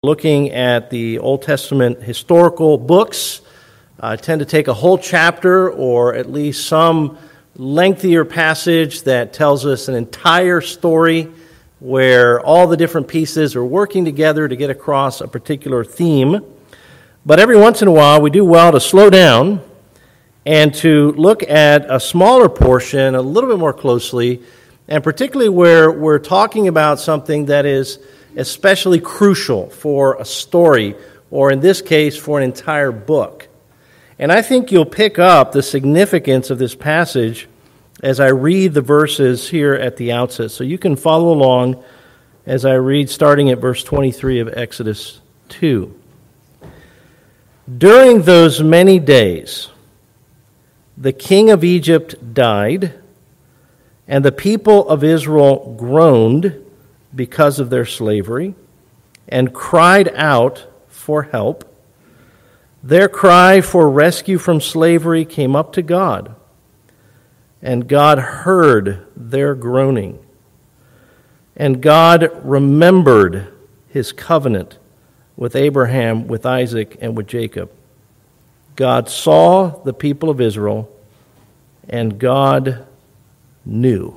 Looking at the Old Testament historical books, I tend to take a whole chapter or at least some lengthier passage that tells us an entire story where all the different pieces are working together to get across a particular theme. But every once in a while, we do well to slow down and to look at a smaller portion a little bit more closely, and particularly where we're talking about something that is especially crucial for a story, or in this case, for an entire book. And I think you'll pick up the significance of this passage as I read the verses here at the outset. So you can follow along as I read, starting at verse 23 of Exodus 2. During those many days, the king of Egypt died, and the people of Israel groaned because of their slavery, and cried out for help. Their cry for rescue from slavery came up to God, and God heard their groaning. And God remembered his covenant with Abraham, with Isaac, and with Jacob. God saw the people of Israel, and God knew.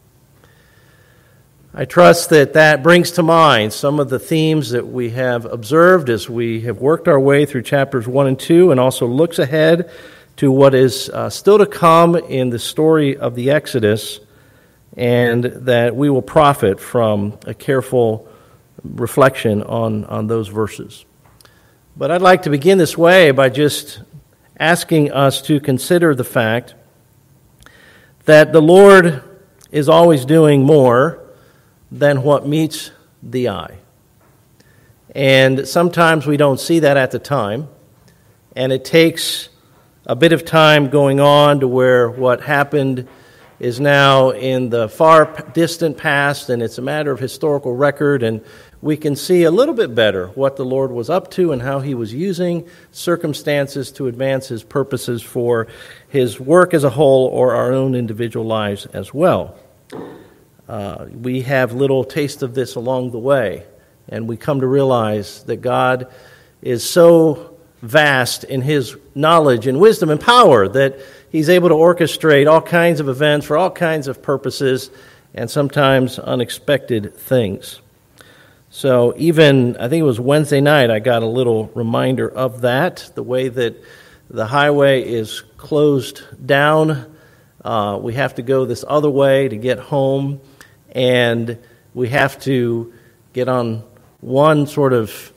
I trust that brings to mind some of the themes that we have observed as we have worked our way through chapters 1 and 2, and also looks ahead to what is still to come in the story of the Exodus, and that we will profit from a careful reflection on those verses. But I'd like to begin this way by just asking us to consider the fact that the Lord is always doing more than what meets the eye. And sometimes we don't see that at the time, and it takes a bit of time going on to where what happened is now in the far distant past, and it's a matter of historical record, and we can see a little bit better what the Lord was up to and how he was using circumstances to advance his purposes for his work as a whole or our own individual lives as well. We have little taste of this along the way, and we come to realize that God is so vast in his knowledge and wisdom and power that he's able to orchestrate all kinds of events for all kinds of purposes and sometimes unexpected things. So even, I think it was Wednesday night, I got a little reminder of that, the way that the highway is closed down. We have to go this other way to get home, and we have to get on one sort of,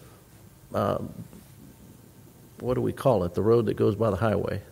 what do we call it? The road that goes by the highway.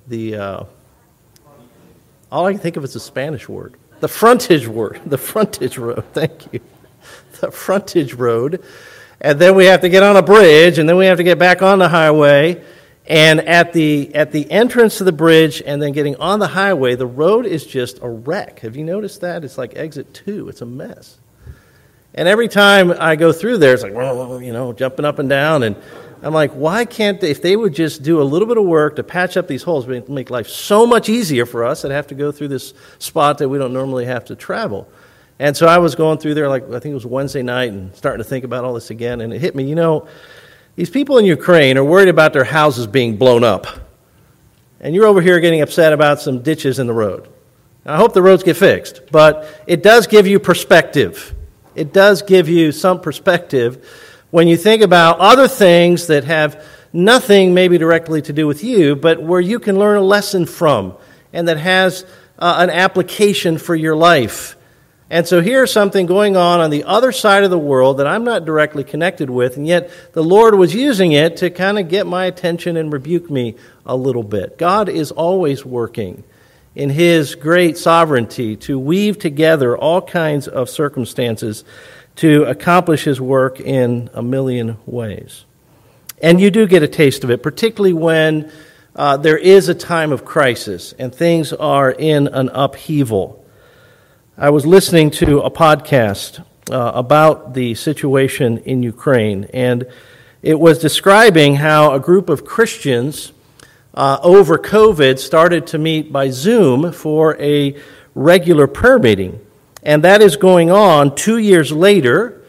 All I can think of is a Spanish word. The frontage road. Thank you. The frontage road. And then we have to get on a bridge, and then we have to get back on the highway. And at the entrance to the bridge and then getting on the highway, the road is just a wreck. Have you noticed that? It's like exit 2. It's a mess. And every time I go through there, it's like, jumping up and down. And I'm like, why can't they, if they would just do a little bit of work to patch up these holes, it would make life so much easier for us that have to go through this spot that we don't normally have to travel. And so I was going through there, like I think it was Wednesday night, and starting to think about all this again, and it hit me, these people in Ukraine are worried about their houses being blown up. And you're over here getting upset about some ditches in the road. And I hope the roads get fixed. But it does give you perspective. It does give you some perspective when you think about other things that have nothing maybe directly to do with you, but where you can learn a lesson from and that has an application for your life. And so here's something going on the other side of the world that I'm not directly connected with, and yet the Lord was using it to kind of get my attention and rebuke me a little bit. God is always working in his great sovereignty to weave together all kinds of circumstances to accomplish his work in a million ways. And you do get a taste of it, particularly when there is a time of crisis and things are in an upheaval. I was listening to a podcast about the situation in Ukraine, and it was describing how a group of Christians over COVID started to meet by Zoom for a regular prayer meeting. And that is going on 2 years later,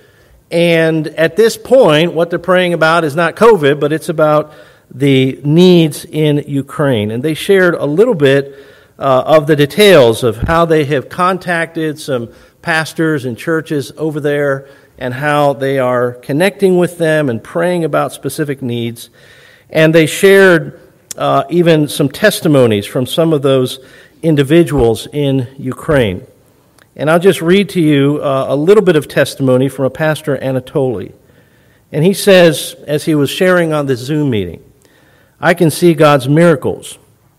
And at this point, what they're praying about is not COVID, but it's about the needs in Ukraine. And they shared a little bit of the details of how they have contacted some pastors and churches over there and how they are connecting with them and praying about specific needs. And they shared even some testimonies from some of those individuals in Ukraine. And I'll just read to you a little bit of testimony from a pastor, Anatoly. And he says, as he was sharing on this Zoom meeting, I can see God's miracles.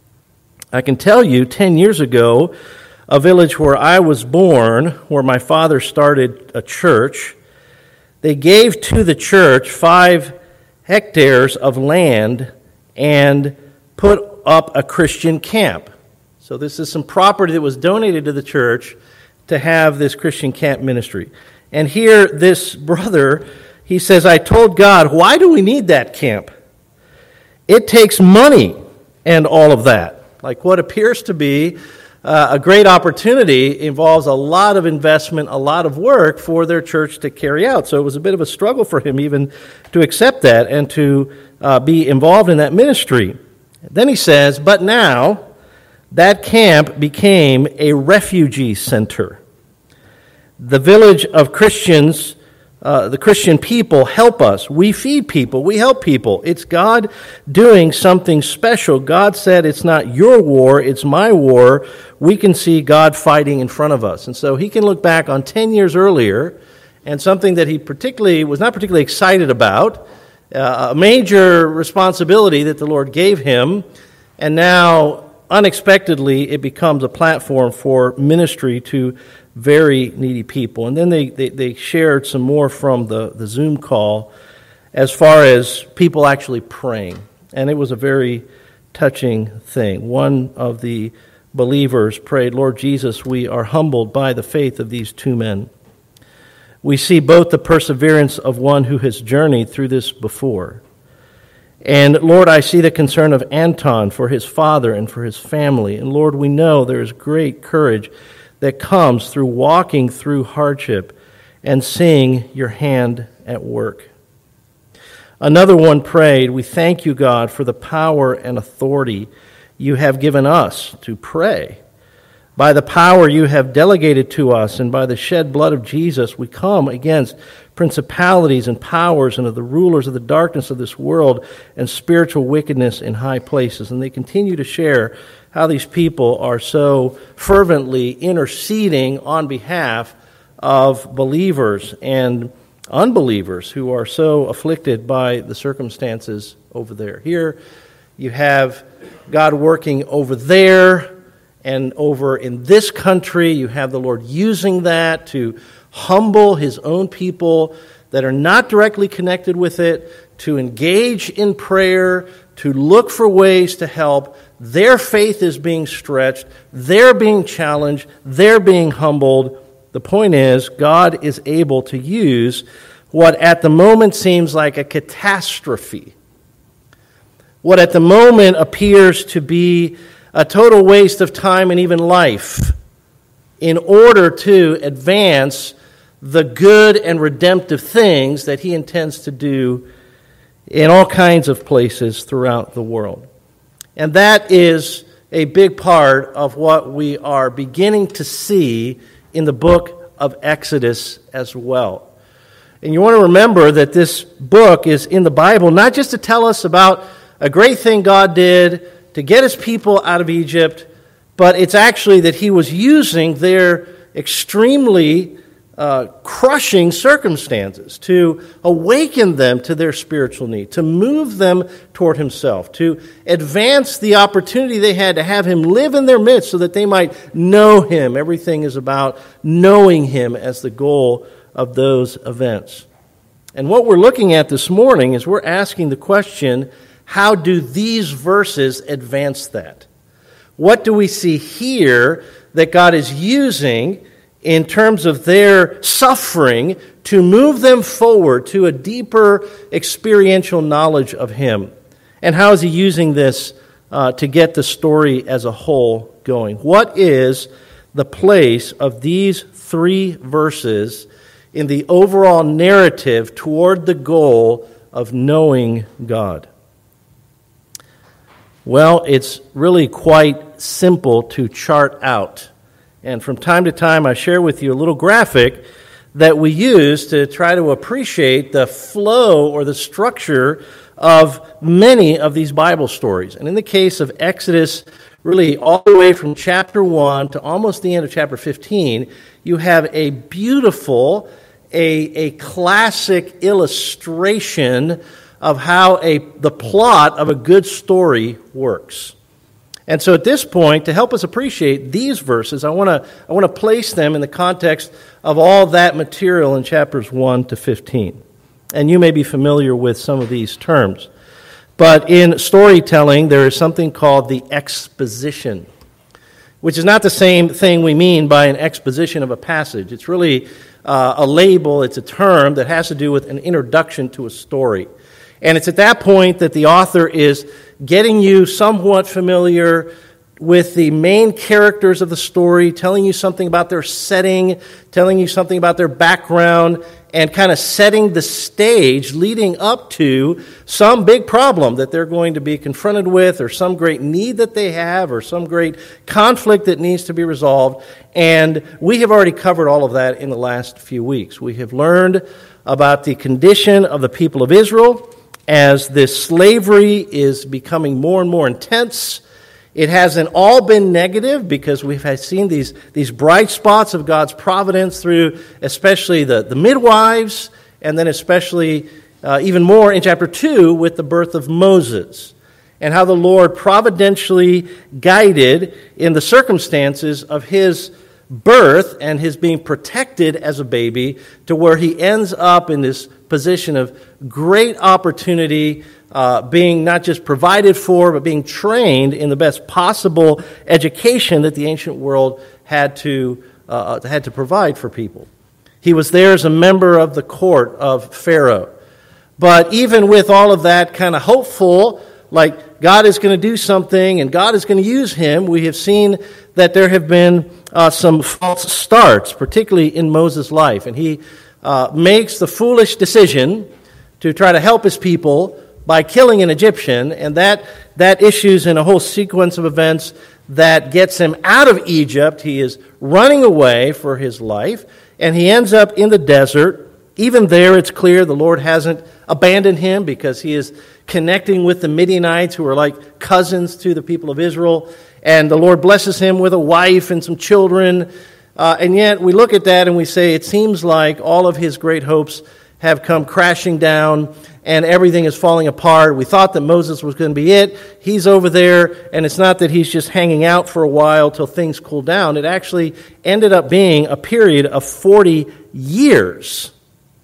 I can tell you, 10 years ago, a village where I was born, where my father started a church, they gave to the church 5 hectares of land and put up a Christian camp. So this is some property that was donated to the church to have this Christian camp ministry. And here, this brother, he says, I told God, why do we need that camp? It takes money and all of that. Like what appears to be a great opportunity involves a lot of investment, a lot of work for their church to carry out. So it was a bit of a struggle for him even to accept that and to be involved in that ministry. Then he says, but now that camp became a refugee center. The village of Christians, the Christian people help us. We feed people. We help people. It's God doing something special. God said it's not your war, it's my war. We can see God fighting in front of us. And so he can look back on 10 years earlier and something that he was not particularly excited about, a major responsibility that the Lord gave him, and now unexpectedly it becomes a platform for ministry to very needy people. And then they shared some more from the Zoom call as far as people actually praying. And it was a very touching thing. One of the believers prayed, Lord Jesus, we are humbled by the faith of these 2 men. We see both the perseverance of one who has journeyed through this before. And Lord, I see the concern of Anton for his father and for his family. And Lord, we know there is great courage that comes through walking through hardship and seeing your hand at work. Another one prayed, we thank you, God, for the power and authority you have given us to pray. By the power you have delegated to us and by the shed blood of Jesus, we come against principalities and powers and of the rulers of the darkness of this world and spiritual wickedness in high places. And they continue to share how these people are so fervently interceding on behalf of believers and unbelievers who are so afflicted by the circumstances over there. Here you have God working over there and over in this country. You have the Lord using that to humble his own people that are not directly connected with it, to engage in prayer, to look for ways to help. Their faith is being stretched. They're being challenged. They're being humbled. The point is, God is able to use what at the moment seems like a catastrophe, what at the moment appears to be a total waste of time and even life, in order to advance the good and redemptive things that he intends to do in all kinds of places throughout the world. And that is a big part of what we are beginning to see in the book of Exodus as well. And you want to remember that this book is in the Bible not just to tell us about a great thing God did to get his people out of Egypt, but it's actually that he was using their extremely crushing circumstances to awaken them to their spiritual need, to move them toward himself, to advance the opportunity they had to have him live in their midst so that they might know him. Everything is about knowing him as the goal of those events. And what we're looking at this morning is we're asking the question, how do these verses advance that? What do we see here that God is using in terms of their suffering to move them forward to a deeper experiential knowledge of him? And how is he using this to get the story as a whole going? What is the place of these 3 verses in the overall narrative toward the goal of knowing God? Well, it's really quite simple to chart out. And from time to time, I share with you a little graphic that we use to try to appreciate the flow or the structure of many of these Bible stories. And in the case of Exodus, really all the way from chapter 1 to almost the end of chapter 15, you have a beautiful, a classic illustration of how the plot of a good story works. And so at this point, to help us appreciate these verses, I want to place them in the context of all that material in chapters 1 to 15. And you may be familiar with some of these terms. But in storytelling, there is something called the exposition, which is not the same thing we mean by an exposition of a passage. It's really a label, it's a term that has to do with an introduction to a story. And it's at that point that the author is getting you somewhat familiar with the main characters of the story, telling you something about their setting, telling you something about their background, and kind of setting the stage leading up to some big problem that they're going to be confronted with, or some great need that they have, or some great conflict that needs to be resolved. And we have already covered all of that in the last few weeks. We have learned about the condition of the people of Israel as this slavery is becoming more and more intense. It hasn't all been negative, because we've seen these bright spots of God's providence through especially the midwives, and then especially even more in chapter 2 with the birth of Moses, and how the Lord providentially guided in the circumstances of his birth and his being protected as a baby to where he ends up in this position of great opportunity, being not just provided for, but being trained in the best possible education that the ancient world had to provide for people. He was there as a member of the court of Pharaoh. But even with all of that kind of hopeful, like God is going to do something and God is going to use him, we have seen that there have been some false starts, particularly in Moses' life. And he makes the foolish decision to try to help his people by killing an Egyptian, and that issues in a whole sequence of events that gets him out of Egypt. He is running away for his life, and he ends up in the desert. Even there, it's clear the Lord hasn't abandoned him, because he is connecting with the Midianites, who are like cousins to the people of Israel, and the Lord blesses him with a wife and some children. And yet we look at that and we say it seems like all of his great hopes have come crashing down and everything is falling apart. We thought that Moses was going to be it. He's over there, and it's not that he's just hanging out for a while till things cool down. It actually ended up being a period of 40 years.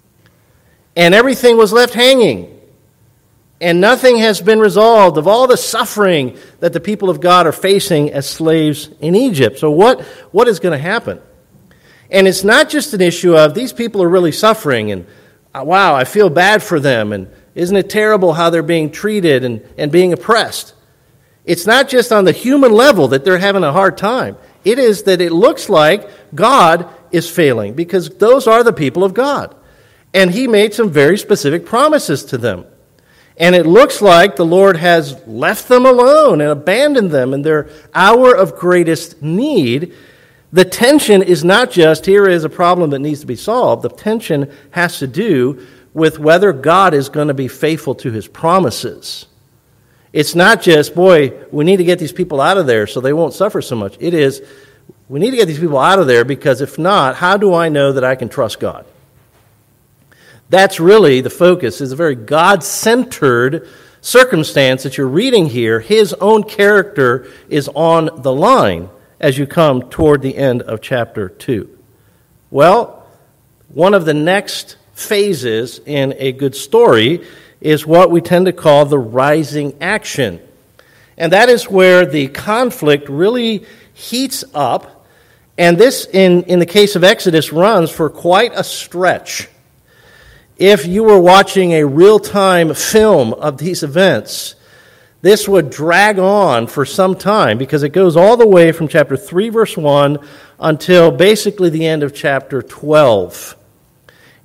And everything was left hanging. And nothing has been resolved of all the suffering that the people of God are facing as slaves in Egypt. So what is going to happen? And it's not just an issue of these people are really suffering and wow, I feel bad for them, and isn't it terrible how they're being treated and being oppressed? It's not just on the human level that they're having a hard time. It is that it looks like God is failing, because those are the people of God. And he made some very specific promises to them. And it looks like the Lord has left them alone and abandoned them in their hour of greatest need. The tension is not just, here is a problem that needs to be solved. The tension has to do with whether God is going to be faithful to his promises. It's not just, boy, we need to get these people out of there so they won't suffer so much. It is, we need to get these people out of there, because if not, how do I know that I can trust God? That's really the focus, is a very God-centered circumstance that you're reading here. His own character is on the line as you come toward the end of chapter 2. Well, one of the next phases in a good story is what we tend to call the rising action. And that is where the conflict really heats up. And this, in the case of Exodus, runs for quite a stretch. If you were watching a real-time film of these events, this would drag on for some time, because it goes all the way from chapter 3, verse 1, until basically the end of chapter 12.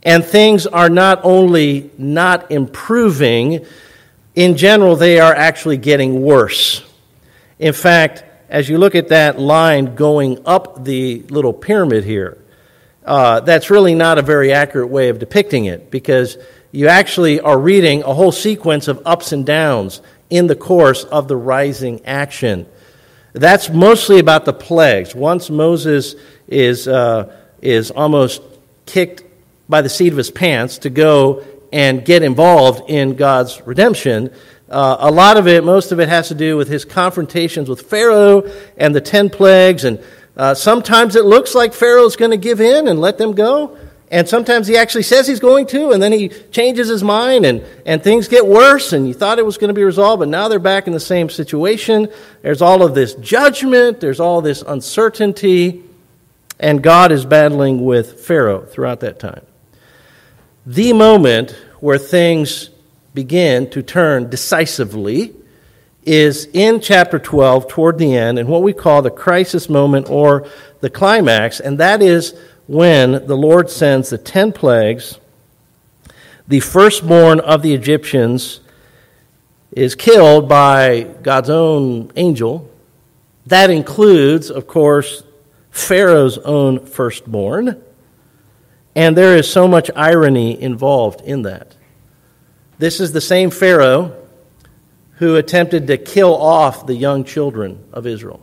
And things are not only not improving, in general, they are actually getting worse. In fact, as you look at that line going up the little pyramid here, that's really not a very accurate way of depicting it, because you actually are reading a whole sequence of ups and downs in the course of the rising action. That's mostly about the plagues. Once Moses is almost kicked by the seat of his pants to go and get involved in God's redemption, a lot of it, most of it has to do with his confrontations with Pharaoh and the 10 plagues, and sometimes it looks like Pharaoh's going to give in and let them go, and sometimes he actually says he's going to, and then he changes his mind, and things get worse, and you thought it was going to be resolved, but now they're back in the same situation. There's all of this judgment, there's all this uncertainty, and God is battling with Pharaoh throughout that time. The moment where things begin to turn decisively is in chapter 12, toward the end, and what we call the crisis moment or the climax, and that is when the Lord sends the 10 plagues. The firstborn of the Egyptians is killed by God's own angel. That includes, of course, Pharaoh's own firstborn. And there is so much irony involved in that. This is the same Pharaoh who attempted to kill off the young children of Israel.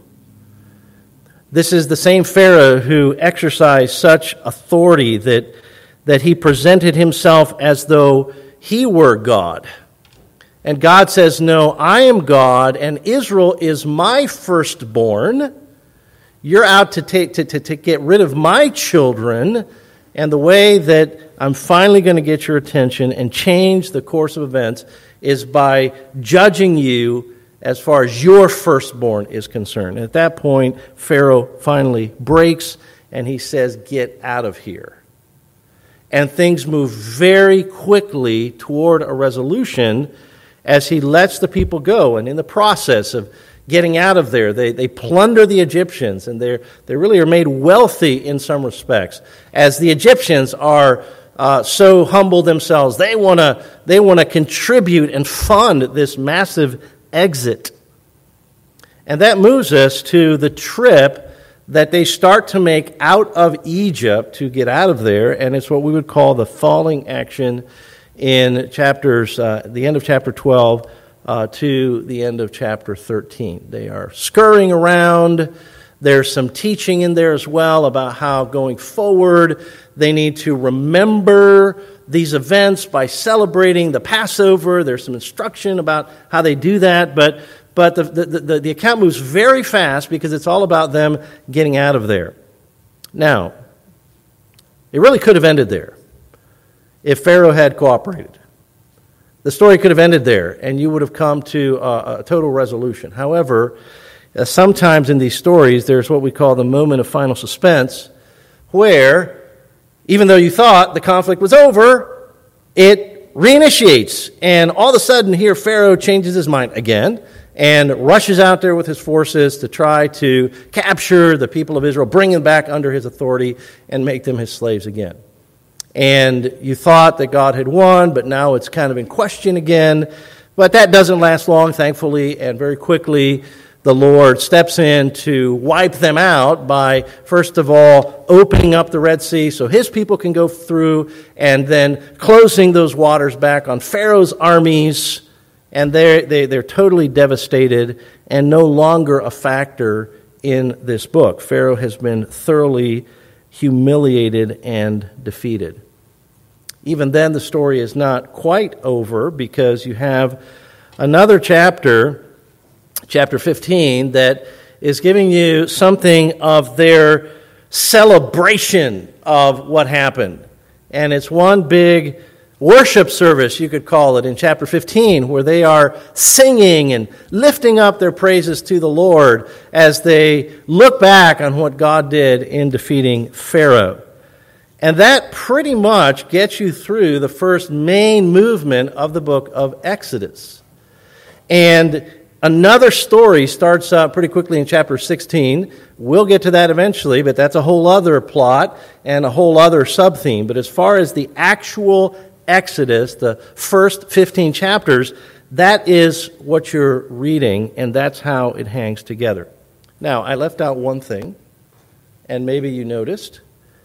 This is the same Pharaoh who exercised such authority that he presented himself as though he were God. And God says, no, I am God, and Israel is my firstborn. You're out to get rid of my children. And the way that I'm finally going to get your attention and change the course of events is by judging you as far as your firstborn is concerned. And at that point, Pharaoh finally breaks and he says, get out of here. And things move very quickly toward a resolution as he lets the people go. And in the process of getting out of there, they plunder the Egyptians, and they really are made wealthy in some respects. As the Egyptians are so humble themselves, they want to contribute and fund this massive exit. And that moves us to the trip that they start to make out of Egypt to get out of there, and it's what we would call the falling action in the end of chapter 12 to the end of chapter 13. They are scurrying around. There's some teaching in there as well about how going forward they need to remember these events by celebrating the Passover. There's some instruction about how they do that, but the account moves very fast because it's all about them getting out of there. Now, it really could have ended there if Pharaoh had cooperated. The story could have ended there, and you would have come to a total resolution. However, sometimes in these stories, there's what we call the moment of final suspense, where, even though you thought the conflict was over, it reinitiates. And all of a sudden, here, Pharaoh changes his mind again and rushes out there with his forces to try to capture the people of Israel, bring them back under his authority, and make them his slaves again. And you thought that God had won, but now it's kind of in question again. But that doesn't last long, thankfully, and very quickly the Lord steps in to wipe them out by, first of all, opening up the Red Sea so his people can go through, and then closing those waters back on Pharaoh's armies, and they're totally devastated and no longer a factor in this book. Pharaoh has been thoroughly humiliated and defeated. Even then, the story is not quite over, because you have another chapter, chapter 15, that is giving you something of their celebration of what happened. And it's one big worship service, you could call it, in chapter 15, where they are singing and lifting up their praises to the Lord as they look back on what God did in defeating Pharaoh. And that pretty much gets you through the first main movement of the book of Exodus. And Another story starts pretty quickly in chapter 16. We'll get to that eventually, but that's a whole other plot and a whole other sub-theme. But as far as the actual Exodus, the first 15 chapters, that is what you're reading, and that's how it hangs together. Now, I left out one thing, and maybe you noticed,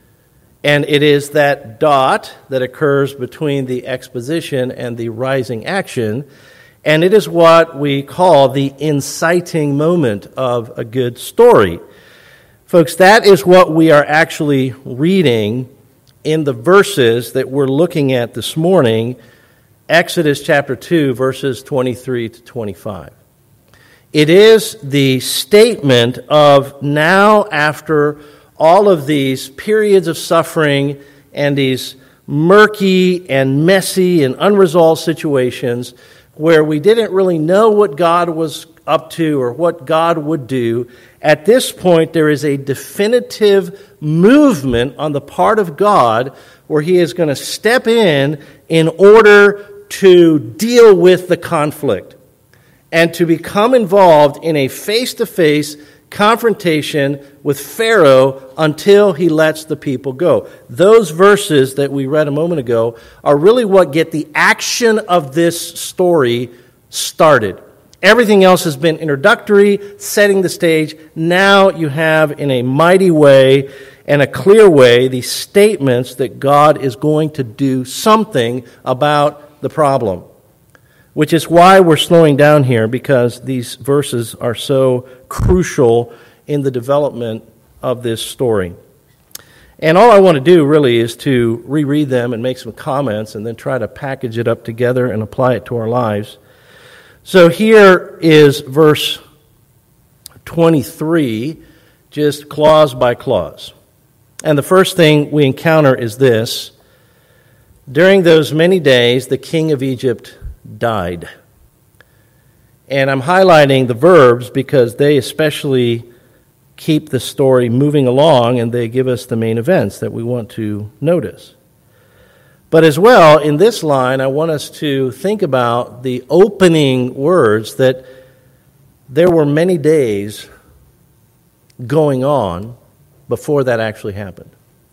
and it is that dot that occurs between the exposition and the rising action, and it is what we call the inciting moment of a good story. Folks, that is what we are actually reading in the verses that we're looking at this morning, Exodus chapter 2, verses 23 to 25. It is the statement of now, after all of these periods of suffering and these murky and messy and unresolved situations where we didn't really know what God was up to or what God would do, at this point there is a definitive movement on the part of God where He is going to step in order to deal with the conflict and to become involved in a face-to-face confrontation with Pharaoh until he lets the people go. Those verses that we read a moment ago are really what get the action of this story started. Everything else has been introductory, setting the stage. Now you have, in a mighty way and a clear way, the statements that God is going to do something about the problem. Which is why we're slowing down here, because these verses are so crucial in the development of this story. And all I want to do really is to reread them and make some comments and then try to package it up together and apply it to our lives. So here is verse 23, just clause by clause. And the first thing we encounter is this: during those many days, the king of Egypt died. And I'm highlighting the verbs because they especially keep the story moving along and they give us the main events that we want to notice. But as well, in this line, I want us to think about the opening words that there were many days going on before that actually happened.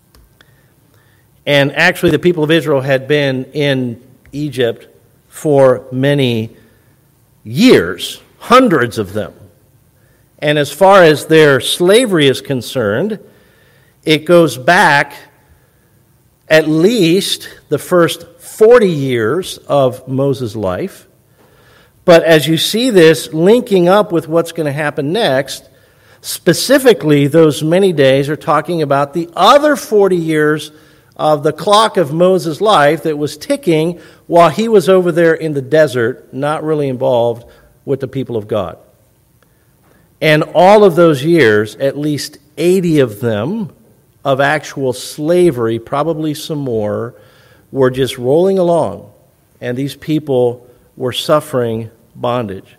And actually, the people of Israel had been in Egypt for many years, hundreds of them. And as far as their slavery is concerned, it goes back at least the first 40 years of Moses' life. But as you see this linking up with what's going to happen next, specifically those many days are talking about the other 40 years of the clock of Moses' life that was ticking while he was over there in the desert, not really involved with the people of God. And all of those years, at least 80 of them, of actual slavery, probably some more, were just rolling along. And these people were suffering bondage.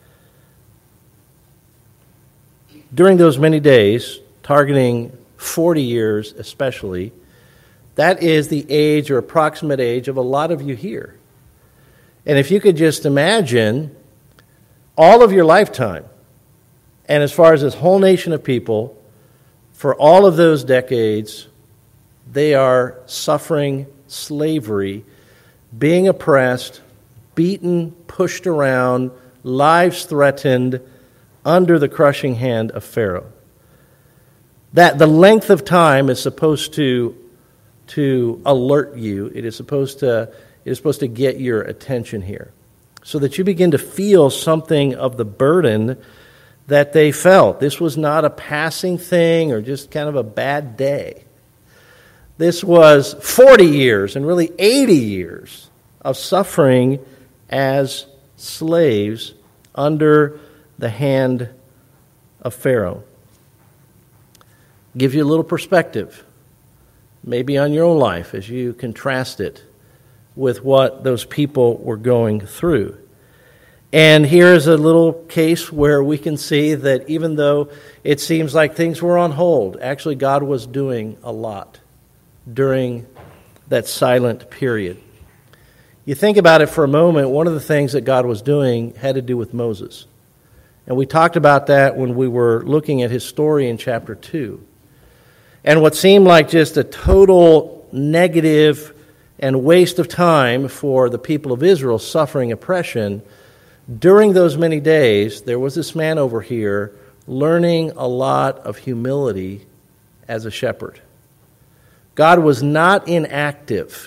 During those many days, targeting 40 years especially, that is the age or approximate age of a lot of you here. And if you could just imagine all of your lifetime, and as far as this whole nation of people, for all of those decades, they are suffering slavery, being oppressed, beaten, pushed around, lives threatened, under the crushing hand of Pharaoh. That the length of time is supposed to alert you. It is supposed to get your attention here, so that you begin to feel something of the burden that they felt. This was not a passing thing or just kind of a bad day. This was 40 years and really 80 years of suffering as slaves under the hand of Pharaoh. Give you a little perspective, maybe on your own life as you contrast it with what those people were going through. And here's a little case where we can see that even though it seems like things were on hold, actually God was doing a lot during that silent period. You think about it for a moment, one of the things that God was doing had to do with Moses. And we talked about that when we were looking at his story in chapter 2. And what seemed like just a total negative and waste of time for the people of Israel suffering oppression, during those many days, there was this man over here learning a lot of humility as a shepherd. God was not inactive.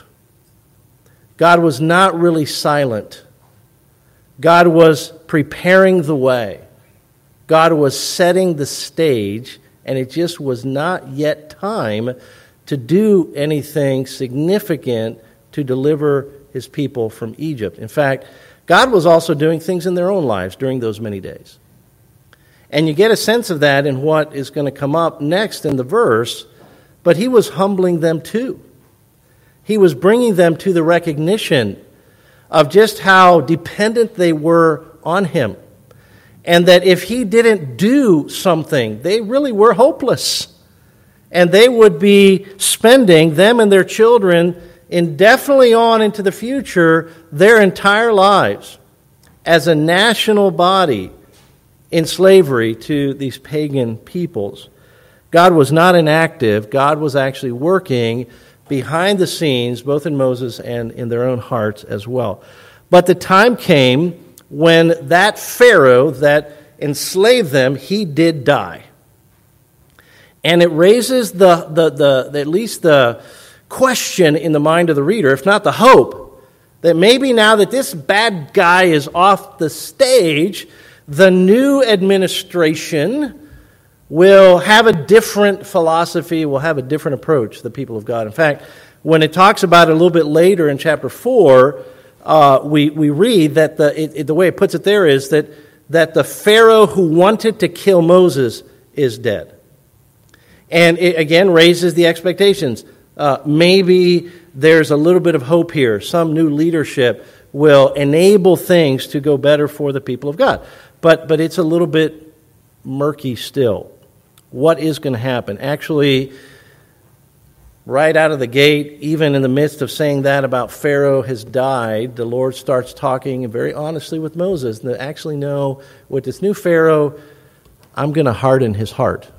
God was not really silent. God was preparing the way. God was setting the stage, and it just was not yet time to do anything significant to deliver his people from Egypt. In fact, God was also doing things in their own lives during those many days. And you get a sense of that in what is going to come up next in the verse, but he was humbling them too. He was bringing them to the recognition of just how dependent they were on him. And that if he didn't do something, they really were hopeless. And they would be spending, them and their children, indefinitely on into the future, their entire lives as a national body in slavery to these pagan peoples. God was not inactive. God was actually working behind the scenes, both in Moses and in their own hearts as well. But the time came when that Pharaoh that enslaved them, he did die. And it raises at least the question in the mind of the reader, if not the hope, that maybe now that this bad guy is off the stage, the new administration will have a different philosophy, will have a different approach to the people of God. In fact, when it talks about it a little bit later in chapter 4, we read that the way it puts it there is that the Pharaoh who wanted to kill Moses is dead. And it again raises the expectations. Maybe there's a little bit of hope here. Some new leadership will enable things to go better for the people of God. But it's a little bit murky still. What is going to happen? Actually, right out of the gate, even in the midst of saying that about Pharaoh has died, the Lord starts talking very honestly with Moses. And to actually know, with this new Pharaoh, I'm going to harden his heart.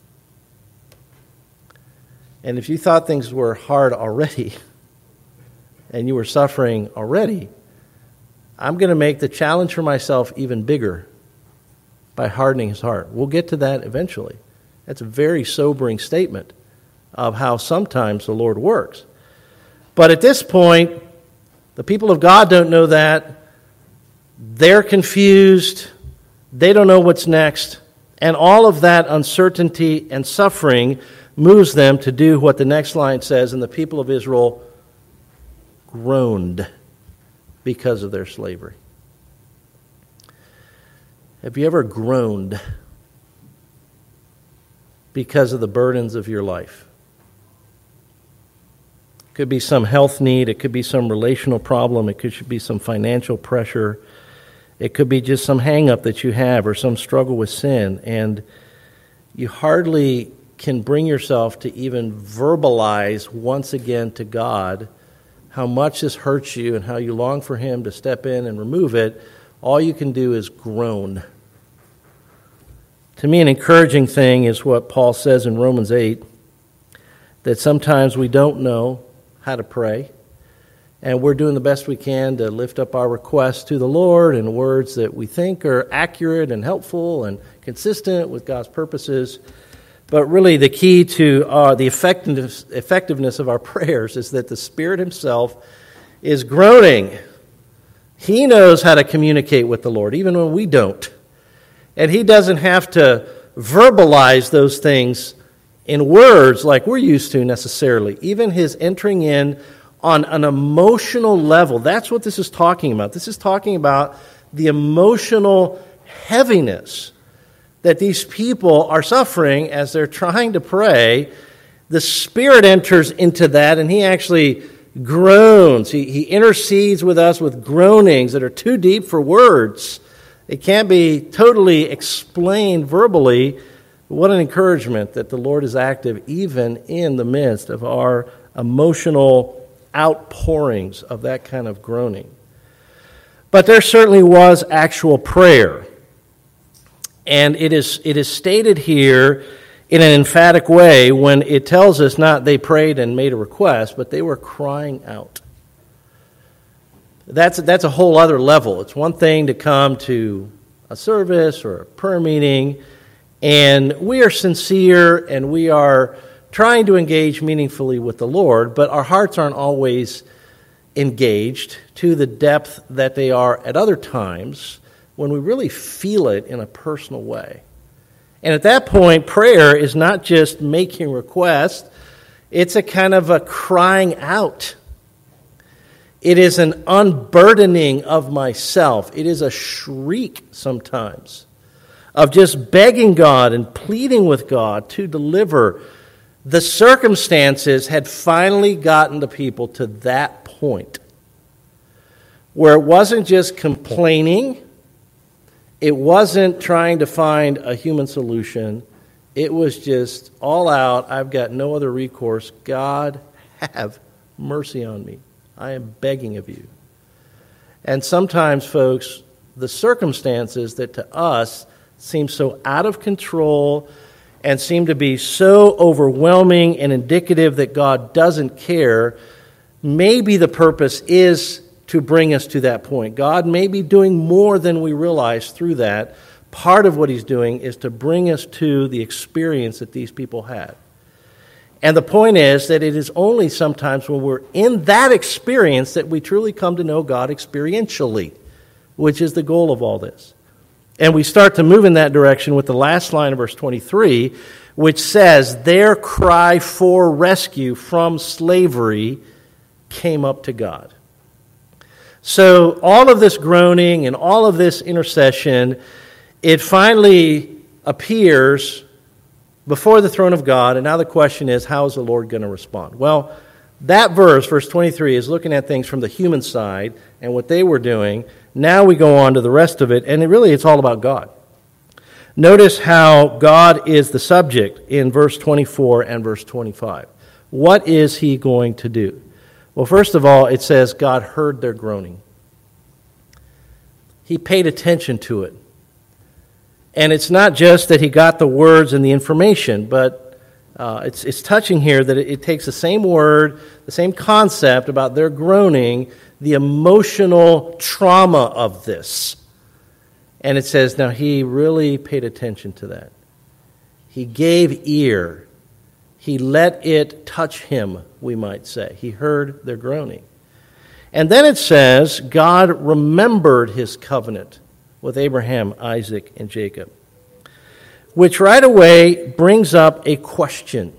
And if you thought things were hard already, and you were suffering already, I'm going to make the challenge for myself even bigger by hardening his heart. We'll get to that eventually. That's a very sobering statement of how sometimes the Lord works. But at this point, the people of God don't know that. They're confused. They don't know what's next. And all of that uncertainty and suffering moves them to do what the next line says, and the people of Israel groaned because of their slavery. Have you ever groaned because of the burdens of your life? It could be some health need. It could be some relational problem. It could be some financial pressure. It could be just some hang-up that you have or some struggle with sin. And you hardly can bring yourself to even verbalize once again to God how much this hurts you and how you long for Him to step in and remove it. All you can do is groan. To me, an encouraging thing is what Paul says in Romans 8, that sometimes we don't know how to pray, and we're doing the best we can to lift up our requests to the Lord in words that we think are accurate and helpful and consistent with God's purposes. But really the key to the effectiveness of our prayers is that the Spirit Himself is groaning. He knows how to communicate with the Lord, even when we don't. And He doesn't have to verbalize those things in words like we're used to necessarily. Even His entering in on an emotional level, that's what this is talking about. This is talking about the emotional heaviness that these people are suffering as they're trying to pray. The Spirit enters into that, and He actually groans. He intercedes with us with groanings that are too deep for words. It can't be totally explained verbally. What an encouragement that the Lord is active even in the midst of our emotional outpourings of that kind of groaning. But there certainly was actual prayer. And it is stated here in an emphatic way when it tells us not they prayed and made a request, but they were crying out. That's a whole other level. It's one thing to come to a service or a prayer meeting, and we are sincere and we are trying to engage meaningfully with the Lord, but our hearts aren't always engaged to the depth that they are at other times when we really feel it in a personal way. And at that point, prayer is not just making requests, it's a kind of a crying out. It is an unburdening of myself. It is a shriek sometimes of just begging God and pleading with God to deliver. The circumstances had finally gotten the people to that point where it wasn't just complaining, it wasn't trying to find a human solution, it was just all out, I've got no other recourse, God, have mercy on me. I am begging of you. And sometimes, folks, the circumstances that to us seem so out of control and seem to be so overwhelming and indicative that God doesn't care, maybe the purpose is to bring us to that point. God may be doing more than we realize through that. Part of what he's doing is to bring us to the experience that these people had. And the point is that it is only sometimes when we're in that experience that we truly come to know God experientially, which is the goal of all this. And we start to move in that direction with the last line of verse 23, which says, their cry for rescue from slavery came up to God. So all of this groaning and all of this intercession, it finally appears before the throne of God, and now the question is, how is the Lord going to respond? Well, that verse 23, is looking at things from the human side and what they were doing. Now we go on to the rest of it, and it's all about God. Notice how God is the subject in verse 24 and verse 25. What is he going to do? Well, first of all, it says God heard their groaning. He paid attention to it. And it's not just that he got the words and the information, but it's touching here that it takes the same word, the same concept about their groaning, the emotional trauma of this. And it says, now he really paid attention to that. He gave ear. He let it touch him, we might say. He heard their groaning. And then it says, God remembered his covenant with Abraham, Isaac, and Jacob, which right away brings up a question.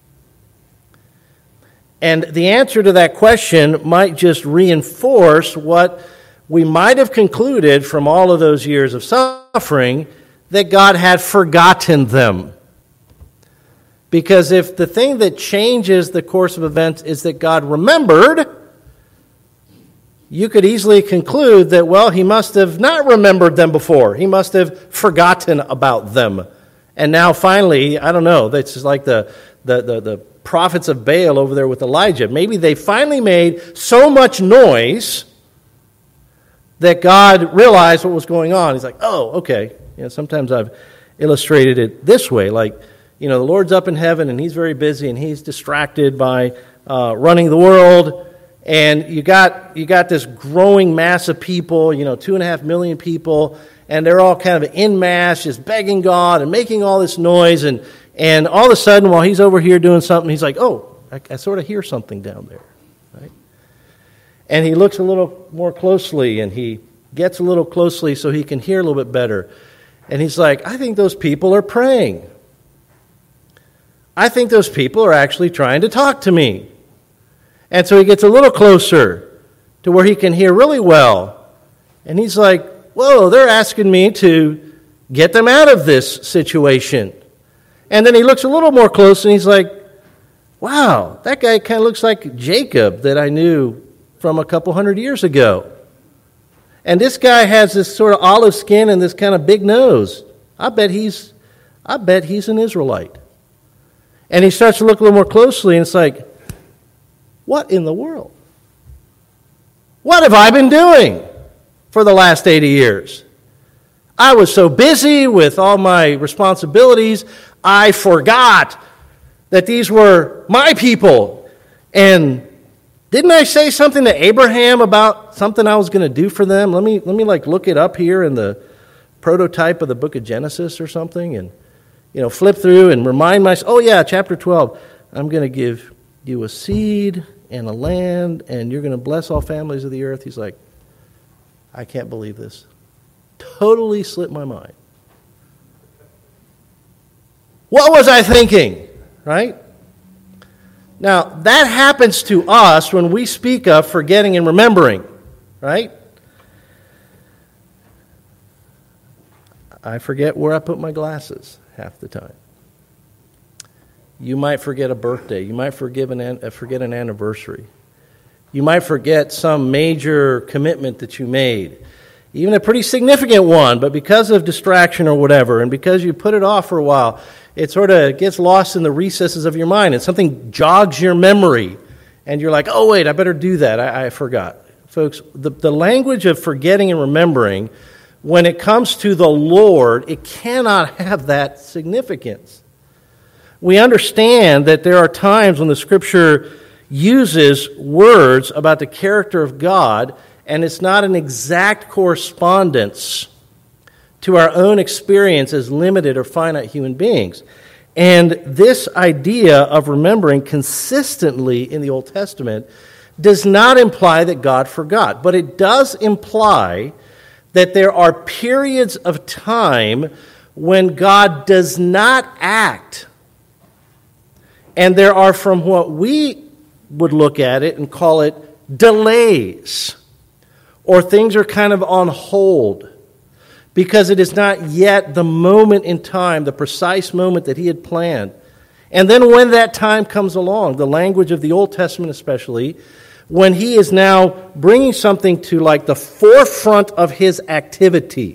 And the answer to that question might just reinforce what we might have concluded from all of those years of suffering, that God had forgotten them. Because if the thing that changes the course of events is that God remembered, you could easily conclude that, well, he must have not remembered them before. He must have forgotten about them. And now finally, I don't know, it's just like the prophets of Baal over there with Elijah. Maybe they finally made so much noise that God realized what was going on. He's like, oh, okay. Sometimes I've illustrated it this way, like, the Lord's up in heaven and he's very busy and he's distracted by running the world. And you got this growing mass of people, 2.5 million people, and they're all kind of en masse, just begging God and making all this noise. And all of a sudden, while he's over here doing something, he's like, oh, I sort of hear something down there. Right? And he looks a little more closely, and he gets a little closely so he can hear a little bit better. And he's like, I think those people are praying. I think those people are actually trying to talk to me. And so he gets a little closer to where he can hear really well. And he's like, whoa, they're asking me to get them out of this situation. And then he looks a little more close and he's like, wow, that guy kind of looks like Jacob that I knew from a couple hundred years ago. And this guy has this sort of olive skin and this kind of big nose. I bet he's an Israelite. And he starts to look a little more closely and it's like, what in the world? What have I been doing for the last 80 years? I was so busy with all my responsibilities, I forgot that these were my people. And didn't I say something to Abraham about something I was going to do for them? Let me look it up here in the prototype of the book of Genesis or something, and flip through and remind myself, oh yeah, chapter 12, I'm going to give you a seed and a land, and you're going to bless all families of the earth. He's like, I can't believe this. Totally slipped my mind. What was I thinking? Right? Now, that happens to us when we speak of forgetting and remembering. Right? I forget where I put my glasses half the time. You might forget a birthday. You might forget an anniversary. You might forget some major commitment that you made, even a pretty significant one, but because of distraction or whatever, and because you put it off for a while, it sort of gets lost in the recesses of your mind, and something jogs your memory, and you're like, oh, wait, I better do that. I forgot. Folks, the language of forgetting and remembering, when it comes to the Lord, it cannot have that significance. We understand that there are times when the Scripture uses words about the character of God, and it's not an exact correspondence to our own experience as limited or finite human beings. And this idea of remembering consistently in the Old Testament does not imply that God forgot, but it does imply that there are periods of time when God does not act. And there are, from what we would look at it and call it, delays, or things are kind of on hold because it is not yet the moment in time, the precise moment that he had planned. And then when that time comes along, the language of the Old Testament especially, when he is now bringing something to like the forefront of his activity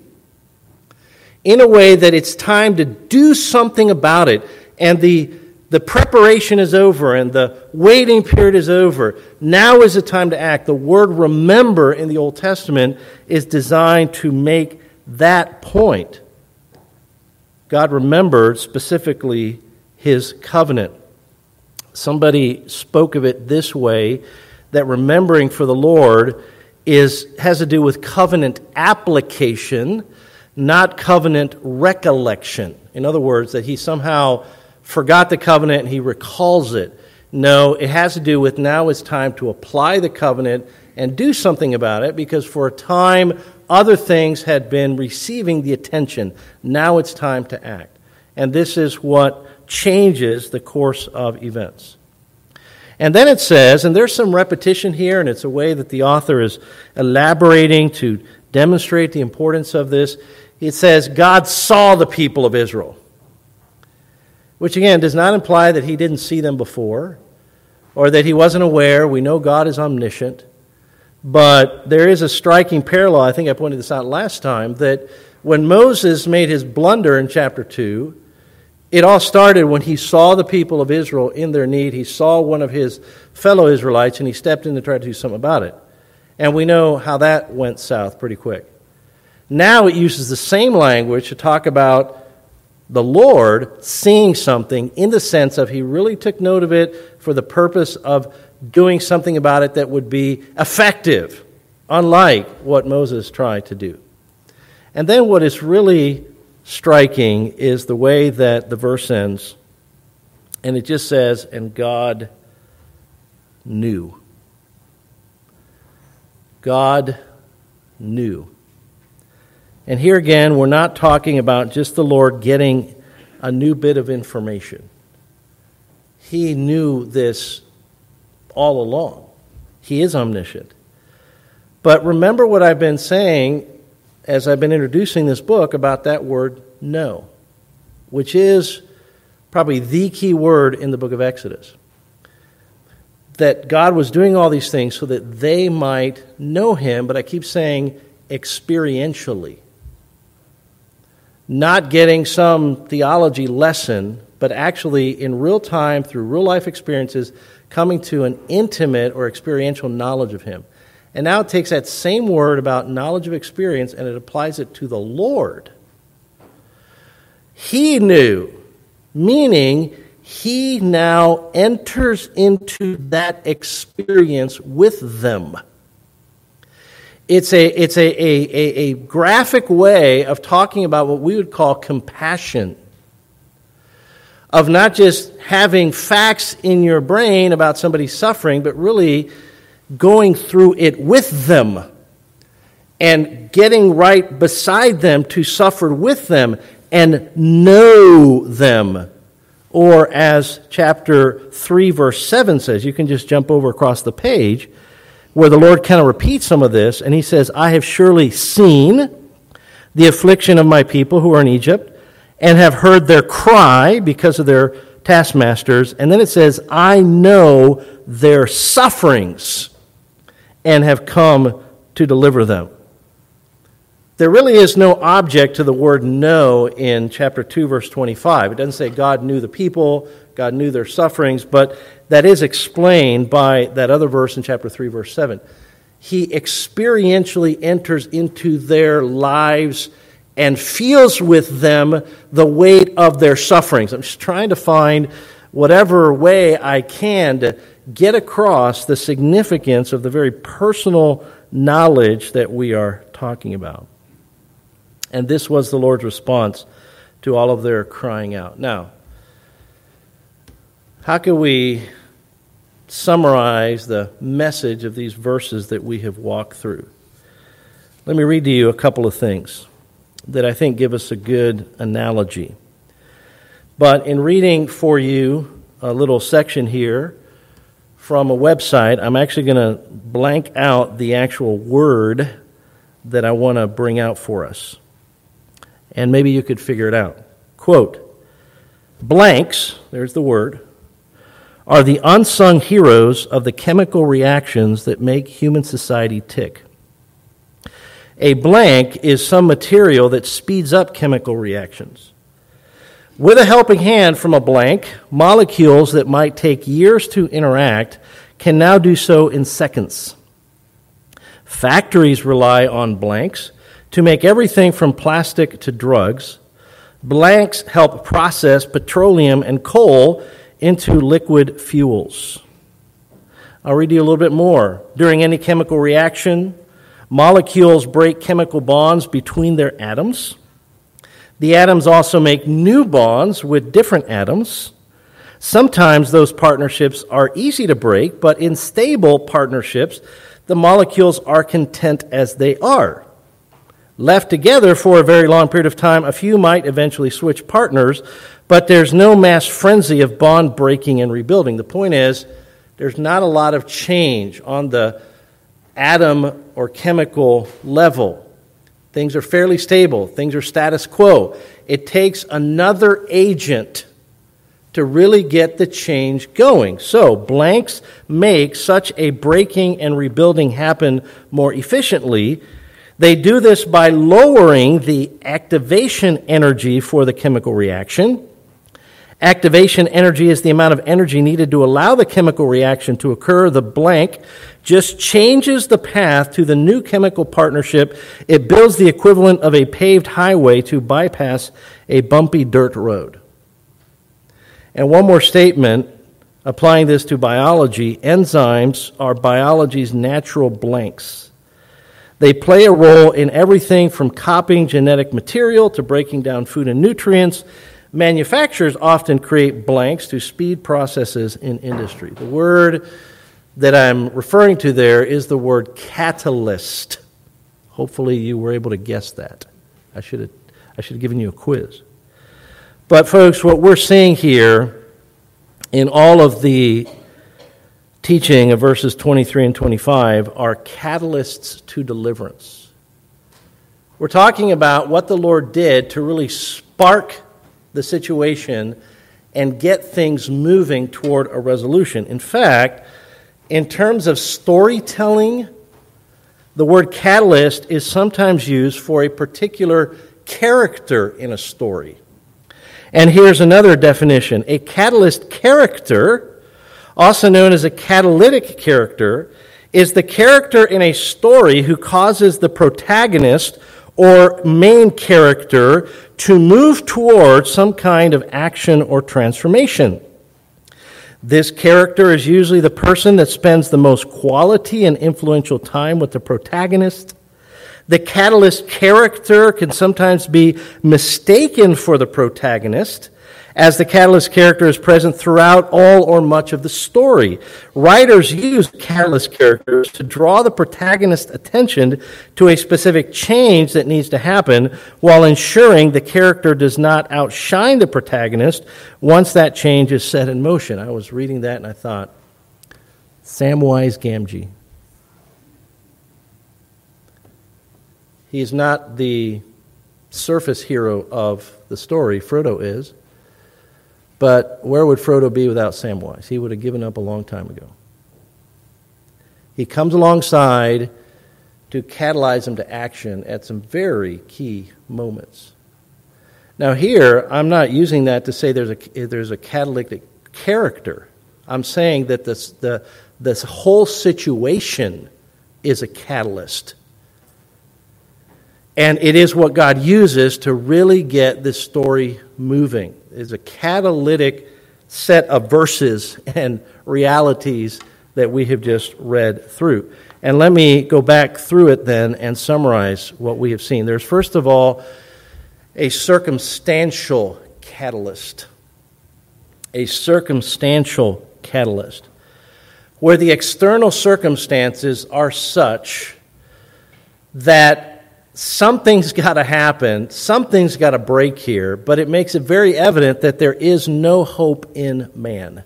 in a way that it's time to do something about it, and the preparation is over and the waiting period is over. Now is the time to act. The word remember in the Old Testament is designed to make that point. God remembered specifically his covenant. Somebody spoke of it this way, that remembering for the Lord has to do with covenant application, not covenant recollection. In other words, that he somehow forgot the covenant and he recalls it. No, it has to do with now it's time to apply the covenant and do something about it, because for a time other things had been receiving the attention. Now it's time to act. And this is what changes the course of events. And then it says, and there's some repetition here, and it's a way that the author is elaborating to demonstrate the importance of this. It says, God saw the people of Israel. Which, again, does not imply that he didn't see them before or that he wasn't aware. We know God is omniscient. But there is a striking parallel, I think I pointed this out last time, that when Moses made his blunder in chapter 2, it all started when he saw the people of Israel in their need. He saw one of his fellow Israelites, and he stepped in to try to do something about it. And we know how that went south pretty quick. Now it uses the same language to talk about the Lord seeing something in the sense of he really took note of it for the purpose of doing something about it that would be effective, unlike what Moses tried to do. And then what is really striking is the way that the verse ends, and it just says, and God knew. God knew. And here again, we're not talking about just the Lord getting a new bit of information. He knew this all along. He is omniscient. But remember what I've been saying as I've been introducing this book about that word know, which is probably the key word in the book of Exodus. That God was doing all these things so that they might know him, but I keep saying experientially. Not getting some theology lesson, but actually in real time, through real life experiences, coming to an intimate or experiential knowledge of him. And now it takes that same word about knowledge of experience and it applies it to the Lord. He knew, meaning he now enters into that experience with them. It's a graphic way of talking about what we would call compassion, of not just having facts in your brain about somebody suffering, but really going through it with them and getting right beside them to suffer with them and know them. Or as chapter 3, verse 7 says, you can just jump over across the page, where the Lord kind of repeats some of this, and he says, I have surely seen the affliction of my people who are in Egypt, and have heard their cry because of their taskmasters. And then it says, I know their sufferings, and have come to deliver them. There really is no object to the word know in chapter 2, verse 25. It doesn't say God knew the people, God knew their sufferings, but that is explained by that other verse in chapter 3, verse 7. He experientially enters into their lives and feels with them the weight of their sufferings. I'm just trying to find whatever way I can to get across the significance of the very personal knowledge that we are talking about. And this was the Lord's response to all of their crying out. Now, how can we summarize the message of these verses that we have walked through? Let me read to you a couple of things that I think give us a good analogy. But in reading for you a little section here from a website, I'm actually going to blank out the actual word that I want to bring out for us. And maybe you could figure it out. Quote, blanks, there's the word, are the unsung heroes of the chemical reactions that make human society tick. A blank is some material that speeds up chemical reactions. With a helping hand from a blank, molecules that might take years to interact can now do so in seconds. Factories rely on blanks to make everything from plastic to drugs. Blanks help process petroleum and coal into liquid fuels. I'll read you a little bit more. During any chemical reaction, molecules break chemical bonds between their atoms. The atoms also make new bonds with different atoms. Sometimes those partnerships are easy to break, but in stable partnerships, the molecules are content as they are. Left together for a very long period of time, a few might eventually switch partners, but there's no mass frenzy of bond breaking and rebuilding. The point is, there's not a lot of change on the atom or chemical level. Things are fairly stable. Things are status quo. It takes another agent to really get the change going. So, blanks make such a breaking and rebuilding happen more efficiently. They do this by lowering the activation energy for the chemical reaction. Activation energy is the amount of energy needed to allow the chemical reaction to occur. The blank just changes the path to the new chemical partnership. It builds the equivalent of a paved highway to bypass a bumpy dirt road. And one more statement, applying this to biology, enzymes are biology's natural blanks. They play a role in everything from copying genetic material to breaking down food and nutrients. Manufacturers often create blanks to speed processes in industry. The word that I'm referring to there is the word catalyst. Hopefully you were able to guess that. I should have given you a quiz. But folks, what we're seeing here in all of the teaching of verses 23 and 25 are catalysts to deliverance. We're talking about what the Lord did to really spark the situation and get things moving toward a resolution. In fact, in terms of storytelling, the word catalyst is sometimes used for a particular character in a story. And here's another definition. A catalyst character, also known as a catalytic character, is the character in a story who causes the protagonist or main character to move towards some kind of action or transformation. This character is usually the person that spends the most quality and influential time with the protagonist. The catalyst character can sometimes be mistaken for the protagonist, as the catalyst character is present throughout all or much of the story. Writers use catalyst characters to draw the protagonist's attention to a specific change that needs to happen, while ensuring the character does not outshine the protagonist once that change is set in motion. I was reading that and I thought, Samwise Gamgee. He is not the surface hero of the story. Frodo is. But where would Frodo be without Samwise? He would have given up a long time ago. He comes alongside to catalyze him to action at some very key moments. Now here, I'm not using that to say there's a catalytic character. I'm saying that this whole situation is a catalyst. And it is what God uses to really get this story moving. It's a catalytic set of verses and realities that we have just read through. And let me go back through it then and summarize what we have seen. There's, first of all, a circumstantial catalyst. A circumstantial catalyst, where the external circumstances are such that something's got to happen, something's got to break here, but it makes it very evident that there is no hope in man.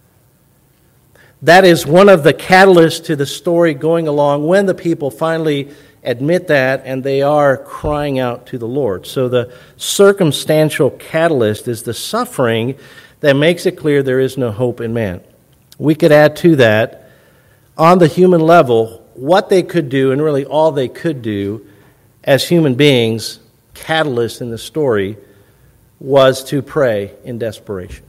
That is one of the catalysts to the story going along when the people finally admit that and they are crying out to the Lord. So the circumstantial catalyst is the suffering that makes it clear there is no hope in man. We could add to that, on the human level, what they could do, and really all they could do, as human beings, catalyst in the story, was to pray in desperation.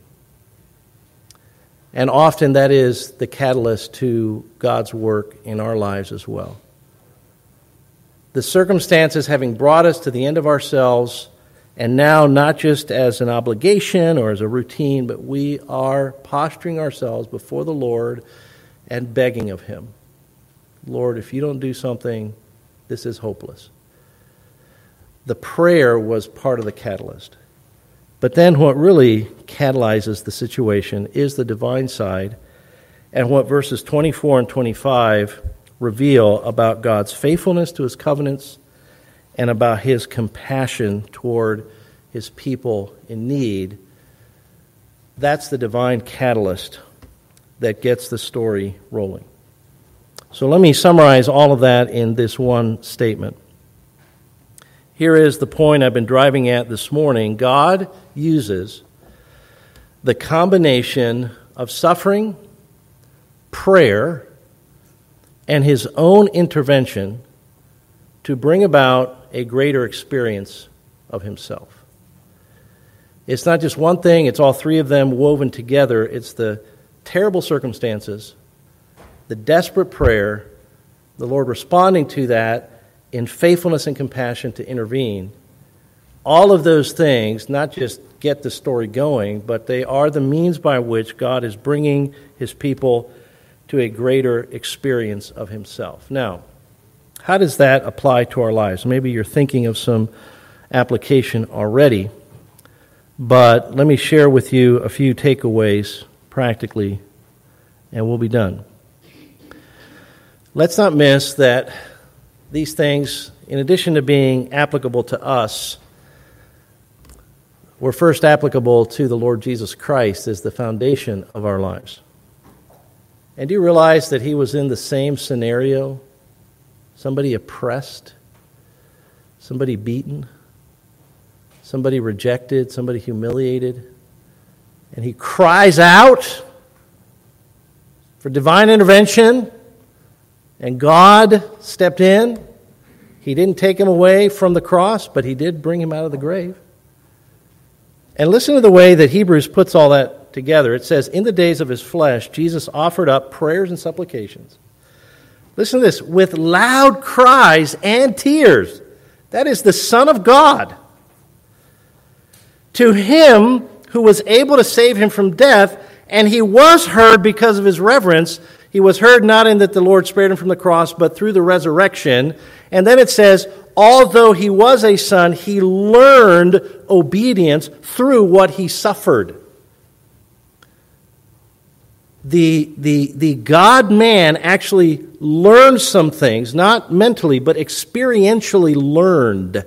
And often that is the catalyst to God's work in our lives as well. The circumstances having brought us to the end of ourselves, and now not just as an obligation or as a routine, but we are posturing ourselves before the Lord and begging of Him. Lord, if you don't do something, this is hopeless. The prayer was part of the catalyst. But then what really catalyzes the situation is the divine side, and what verses 24 and 25 reveal about God's faithfulness to His covenants and about His compassion toward His people in need. That's the divine catalyst that gets the story rolling. So let me summarize all of that in this one statement. Here is the point I've been driving at this morning. God uses the combination of suffering, prayer, and His own intervention to bring about a greater experience of Himself. It's not just one thing, it's all three of them woven together. It's the terrible circumstances, the desperate prayer, the Lord responding to that in faithfulness and compassion to intervene. All of those things not just get the story going, but they are the means by which God is bringing His people to a greater experience of Himself. Now, how does that apply to our lives? Maybe you're thinking of some application already, but let me share with you a few takeaways practically, and we'll be done. Let's not miss that these things, in addition to being applicable to us, were first applicable to the Lord Jesus Christ as the foundation of our lives. And do you realize that He was in the same scenario? Somebody oppressed, somebody beaten, somebody rejected, somebody humiliated. And He cries out for divine intervention, and God stepped in. He didn't take Him away from the cross, but He did bring Him out of the grave. And listen to the way that Hebrews puts all that together. It says, in the days of His flesh, Jesus offered up prayers and supplications. Listen to this, with loud cries and tears. That is the Son of God. To him who was able to save him from death, and he was heard because of his reverence. He was heard not in that the Lord spared him from the cross, but through the resurrection. And then it says, although he was a son, he learned obedience through what he suffered. The God-man actually learned some things, not mentally, but experientially learned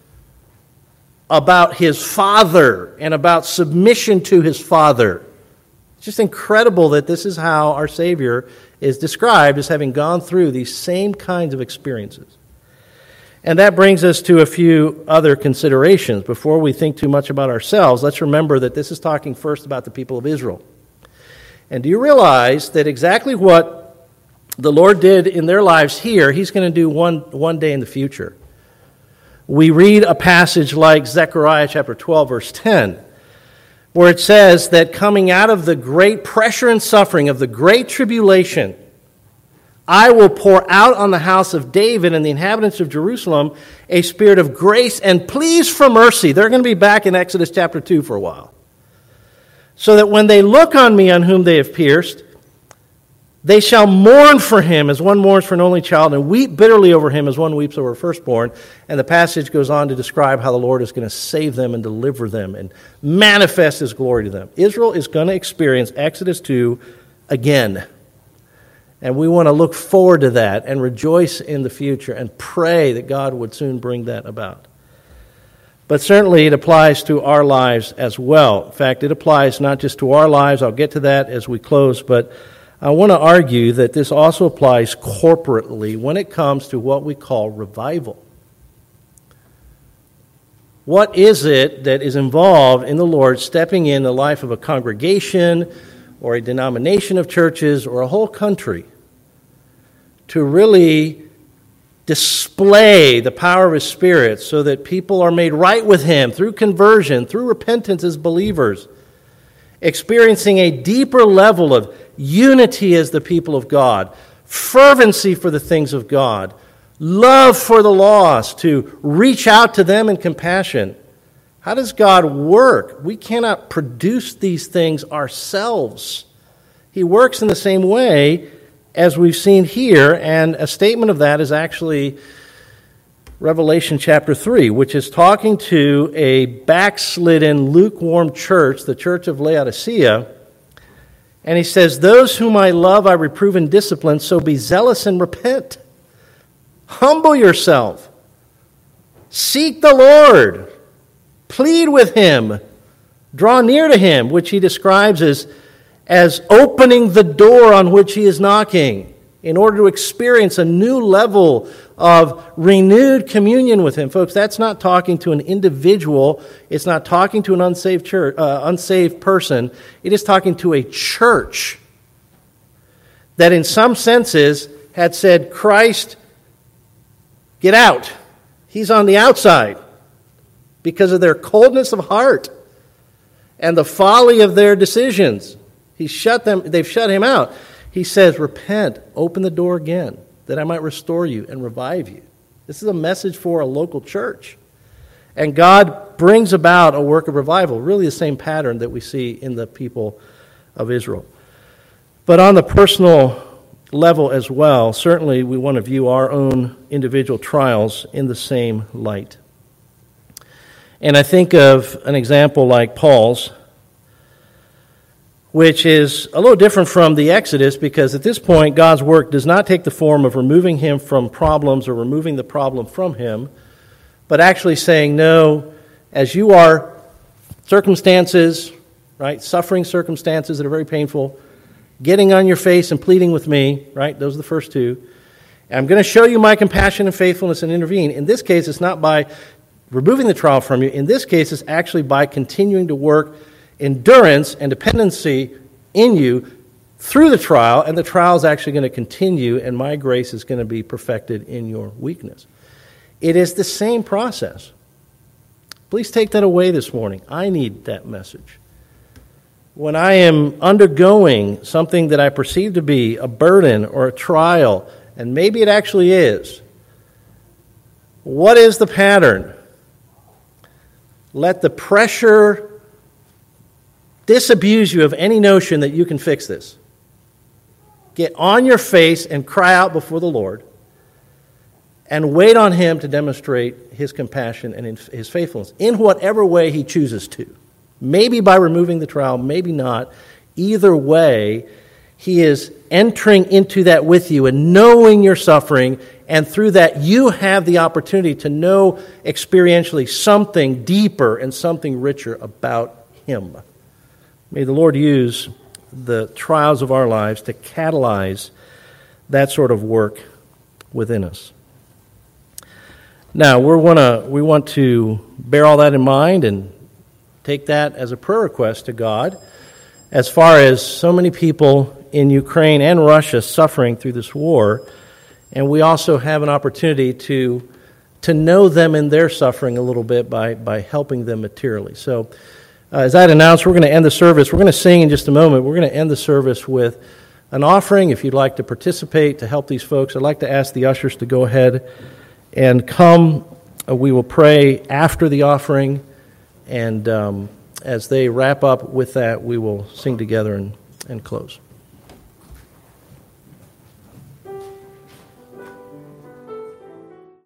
about his Father and about submission to his Father. It's just incredible that this is how our Savior is described as having gone through these same kinds of experiences. And that brings us to a few other considerations. Before we think too much about ourselves, let's remember that this is talking first about the people of Israel. And do you realize that exactly what the Lord did in their lives here, he's going to do one day in the future? We read a passage like Zechariah chapter 12, verse 10, where it says that coming out of the great pressure and suffering of the great tribulation, I will pour out on the house of David and the inhabitants of Jerusalem a spirit of grace and pleas for mercy. They're going to be back in Exodus chapter 2 for a while. So that when they look on me on whom they have pierced, they shall mourn for him as one mourns for an only child, and weep bitterly over him as one weeps over a firstborn. And the passage goes on to describe how the Lord is going to save them and deliver them and manifest his glory to them. Israel is going to experience Exodus 2 again. And we want to look forward to that and rejoice in the future and pray that God would soon bring that about. But certainly it applies to our lives as well. In fact, it applies not just to our lives. I'll get to that as we close, but I want to argue that this also applies corporately when it comes to what we call revival. What is it that is involved in the Lord stepping in the life of a congregation or a denomination of churches or a whole country to really display the power of his Spirit so that people are made right with him through conversion, through repentance as believers, experiencing a deeper level of unity as the people of God, fervency for the things of God, love for the lost, to reach out to them in compassion. How does God work? We cannot produce these things ourselves. He works in the same way as we've seen here, and a statement of that is actually Revelation chapter 3, which is talking to a backslidden, lukewarm church, the church of Laodicea. And he says, those whom I love I reprove and discipline, so be zealous and repent. Humble yourself. Seek the Lord. Plead with him. Draw near to him, which he describes as opening the door on which he is knocking in order to experience a new level of renewed communion with him. Folks, that's not talking to an individual. It's not talking to an unsaved person. It is talking to a church that in some senses had said, Christ, get out. He's on the outside because of their coldness of heart and the folly of their decisions. They've shut him out. He says, repent, open the door again, that I might restore you and revive you. This is a message for a local church. And God brings about a work of revival, really the same pattern that we see in the people of Israel. But on the personal level as well, certainly we want to view our own individual trials in the same light. And I think of an example like Paul's, which is a little different from the Exodus, because at this point, God's work does not take the form of removing him from problems or removing the problem from him, but actually saying, no, as you are circumstances, right, suffering circumstances that are very painful, getting on your face and pleading with me, right, those are the first two, and I'm going to show you my compassion and faithfulness and intervene. In this case, it's not by removing the trial from you. In this case, it's actually by continuing to work endurance and dependency in you through the trial, and the trial is actually going to continue, and my grace is going to be perfected in your weakness. It is the same process. Please take that away this morning. I need that message. When I am undergoing something that I perceive to be a burden or a trial, and maybe it actually is, What is the pattern? Let the pressure disabuse you of any notion that you can fix this. Get on your face and cry out before the Lord and wait on Him to demonstrate His compassion and His faithfulness in whatever way He chooses to. Maybe by removing the trial, maybe not. Either way, He is entering into that with you and knowing your suffering, and through that you have the opportunity to know experientially something deeper and something richer about Him. May the Lord use the trials of our lives to catalyze that sort of work within us. Now, we want to bear all that in mind and take that as a prayer request to God as far as so many people in Ukraine and Russia suffering through this war, and we also have an opportunity to know them in their suffering a little bit by helping them materially. So, as I had announced, we're going to end the service. We're going to sing in just a moment. We're going to end the service with an offering. If you'd like to participate to help these folks, I'd like to ask the ushers to go ahead and come. We will pray after the offering, and as they wrap up with that, we will sing together and close.